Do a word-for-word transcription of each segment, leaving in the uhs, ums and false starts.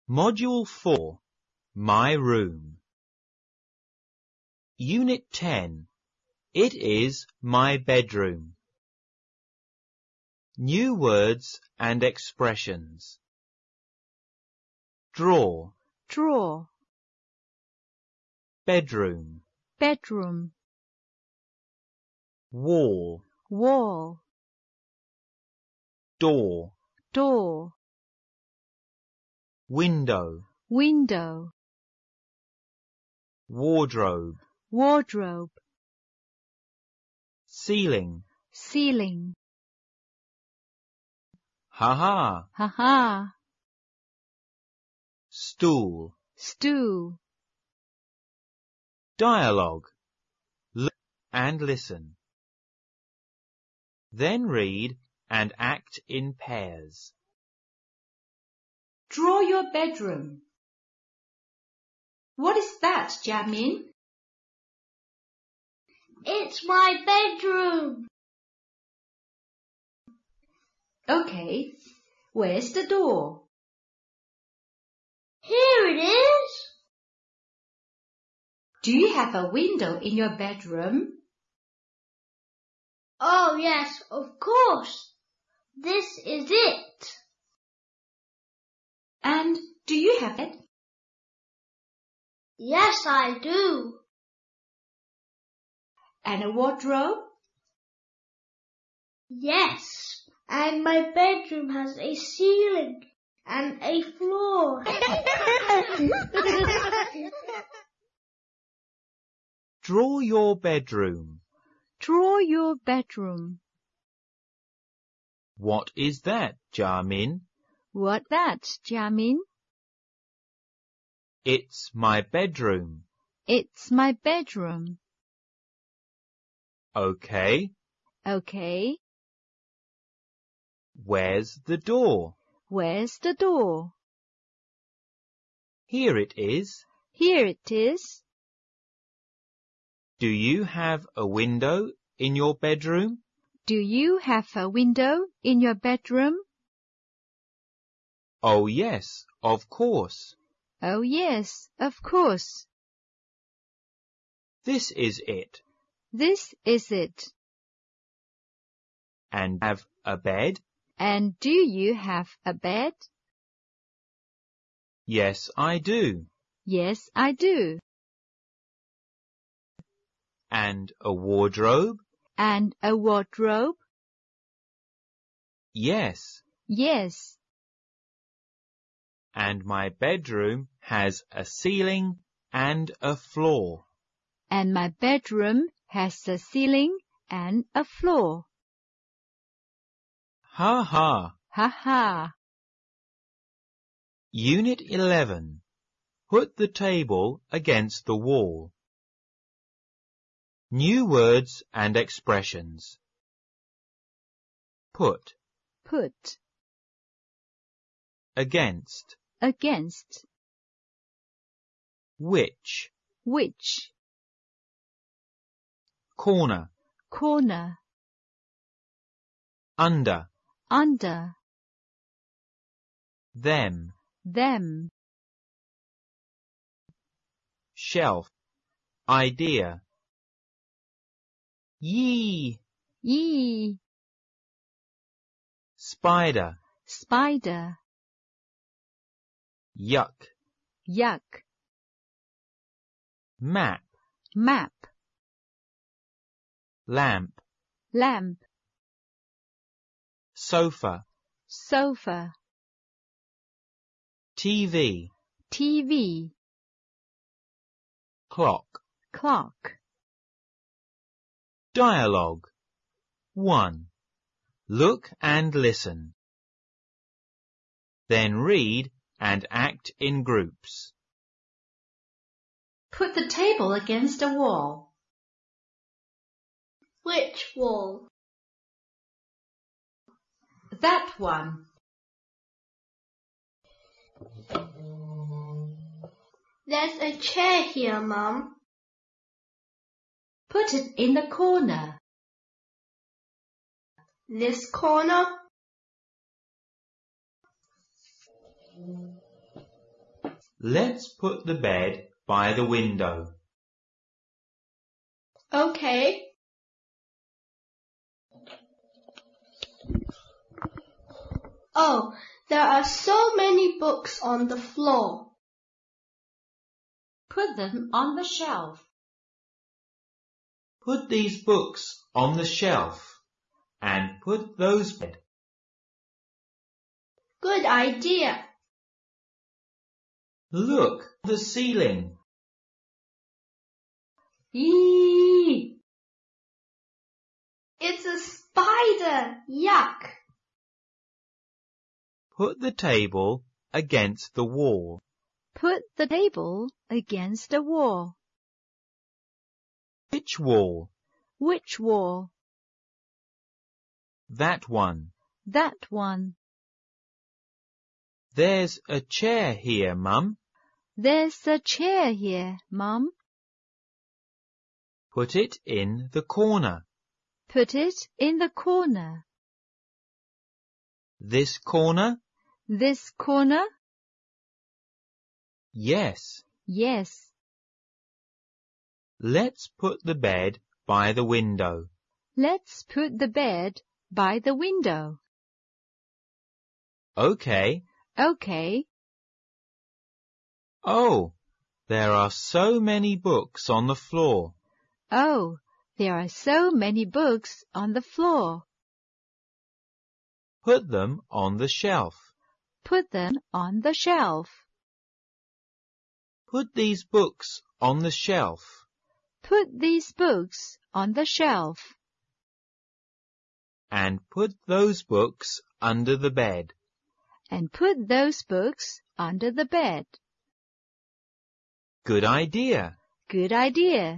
Module four, My Room. Unit ten. It is my bedroom. New words and expressions. Drawer, drawer, bedroom, bedroom, wall, wall, door, door, window, window, wardrobe, wardrobe, ceiling. ceiling, Ha-ha, ha-ha, stool, stool, dialogue. Look and listen. Then read and act in pairs. Draw your bedroom. What is that, Jiamin? It's my bedroom. Okay, where's the door? Here it is. Do you have a window in your bedroom? Oh yes, of course. This is it. And do you have it? Yes, I do. And a wardrobe? Yes, and my bedroom has a ceiling and a floor. Draw your bedroom. draw your bedroom. What is that, Jiamin? What that, Jiamin? It's my bedroom. It's my bedroom. Okay. Okay, Where's the door? where's the door? Here it is. Here it is. Do you have a window in your bedroom? Do you have a window in your bedroom? Oh yes, of course. Oh yes, of course. This is it. This is it. And have a bed? And do you have a bed? Yes, I do. Yes, I do. And a wardrobe? And a wardrobe? Yes. Yes. And my bedroom has a ceiling and a floor. And my bedroom has a ceiling and a floor. Ha ha. Ha ha. Unit eleven. Put the table against the wall. New words and expressions. Put, Put. against, Against. which, Which. corner, Corner. under, Under. them, Them. shelf, idea. Yee, Ye. spider, Spider. yuck, Yuck. map, Map. lamp, Lamp. sofa, Sofa. T V, T V. clock. Clock. Dialogue. one. Look and listen. Then read and act in groups. Put the table against a wall. Which wall? That one. There's a chair here, Mum. Put it in the corner. This corner? Let's put the bed by the window. Okay. Oh, there are so many books on the floor. Put them on the shelf. Put these books on the shelf and put those bed. Good idea. Look, the ceiling. Eee! It's a spider. Yuck. Put the table against the wall. Put the table against the wall. Which wall? Which wall? That one. That one. There's a chair here, Mum. There's a chair here, Mum. Put it in the corner. Put it in the corner. This corner? This corner? Yes. Yes. Let's put the bed by the window. Let's put the bed by the window. Okay. Okay. Oh, there are so many books on the floor. Oh, there are so many books on the floor. Put them on the shelf. Put them on the shelf. Put these books on the shelf. Put these books on the shelf. And put those books under the bed. And put those books under the bed. Good idea. Good idea.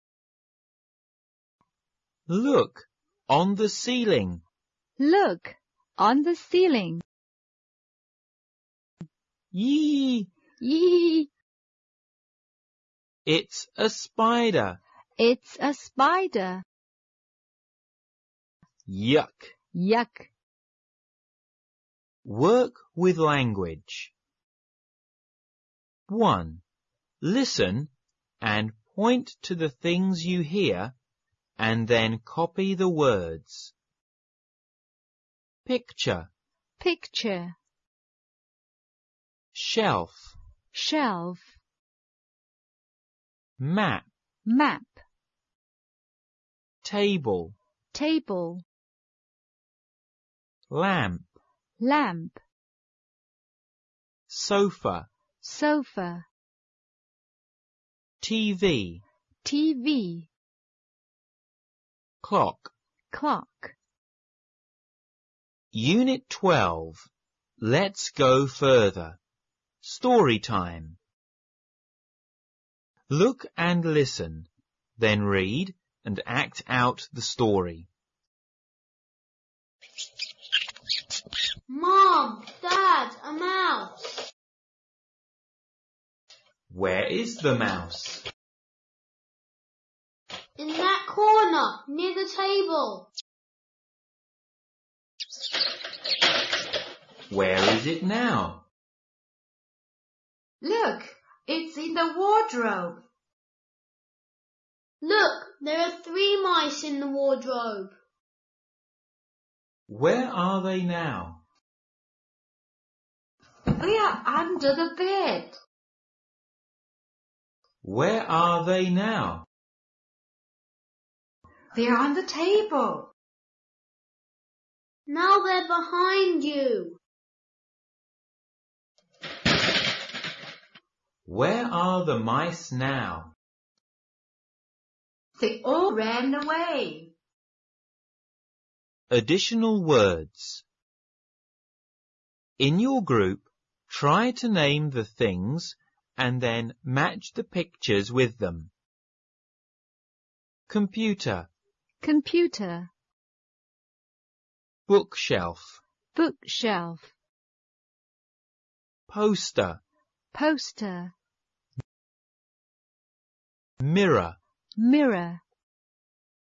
Look, on the ceiling. Look, on the ceiling. Yee! Yee! It's a spider. It's a spider. Yuck. Yuck. Work with language. one. Listen and point to the things you hear and then copy the words. Picture. Picture. Shelf. Shelf. Map. Map. Table. Table. Lamp. Lamp. Sofa. Sofa. T V. T V. Clock. Clock. Unit twelve. Let's go further. Story time. Look and listen, then read and act out the story. Mom, Dad, a mouse. Where is the mouse? In that corner, near the table. Where is it now? Look, it's in the wardrobe. Look, there are three mice in the wardrobe. Where are they now? They are under the bed. Where are they now? They are on the table. Now they're behind you. Where are the mice now? They all ran away. Additional words. In your group, try to name the things and then match the pictures with them. Computer. Computer. Bookshelf. Bookshelf. Poster. Poster. Mirror. Mirror.